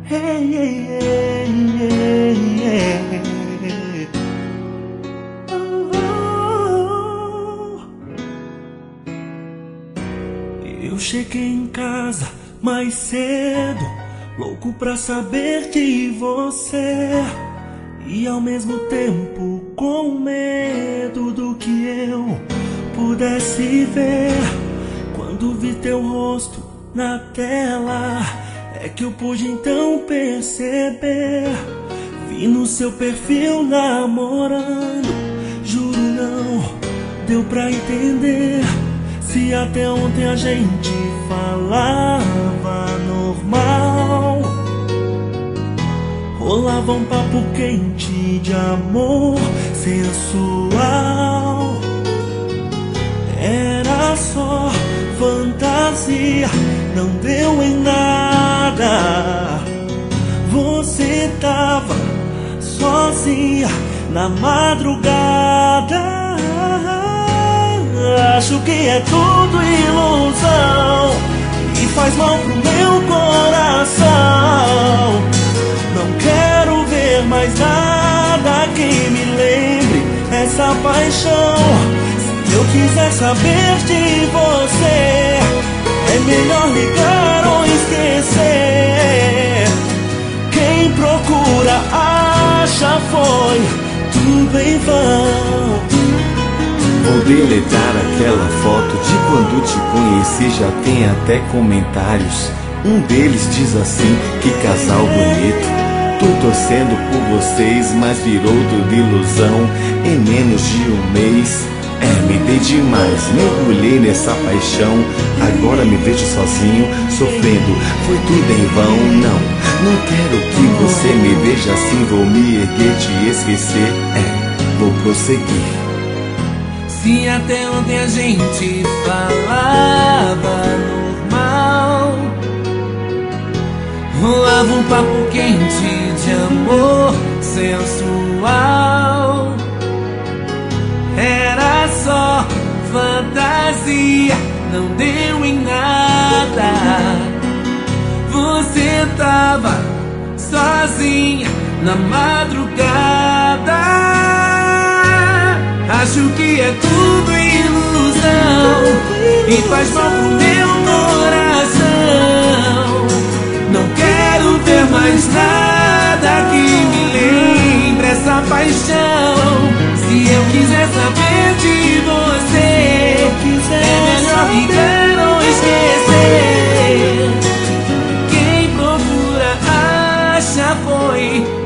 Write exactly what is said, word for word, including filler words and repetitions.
Hey, hey, hey, hey, hey. Oh, oh. Eu cheguei em casa mais cedo, louco pra saber de você, e ao mesmo tempo com medo do que eu pudesse ver. Quando vi teu rosto na tela, é que eu pude então perceber. Vi no seu perfil namorando, juro não deu pra entender. Se até ontem a gente falava normal, rolava um papo quente de amor sensual. Era só fantasia, não deu em nada. Você tava sozinha na madrugada. Acho que é tudo ilusão e faz mal pro meu coração. Não quero ver mais nada que me lembre essa paixão. Se eu quiser saber de você, é melhor ligar ou esquecer. Quem procura acha, foi tudo em vão. Vou deletar aquela foto de quando te conheci, já tem até comentários. Um deles diz assim, que casal bonito. Tô torcendo por vocês, mas virou tudo ilusão. Em menos de um mês, é, me dei demais, mergulhei nessa paixão. Agora me vejo sozinho, sofrendo, foi tudo em vão. Não, não quero que você me veja assim. Vou me erguer, te esquecer, é, vou prosseguir. Se até ontem a gente falava normal, rolava um papo quente de amor sensual. Era só fantasia, não deu em nada. Você tava sozinha na madrugada. Acho que é tudo ilusão e faz mal pro meu coração. Não quero ver mais nada que me lembre essa paixão. Se eu quiser saber de você, é melhor ligar ou esquecer. Quem procura acha, foi